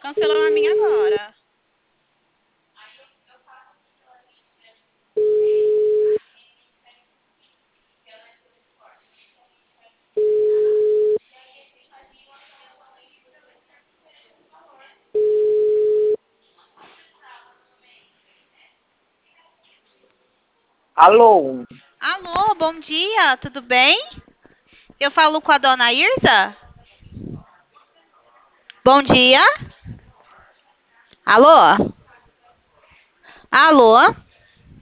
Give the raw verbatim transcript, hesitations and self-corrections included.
Cancelou a minha agora. Alô? Alô, bom dia, tudo bem? Eu falo com a dona Irza? Bom dia. Alô? Alô?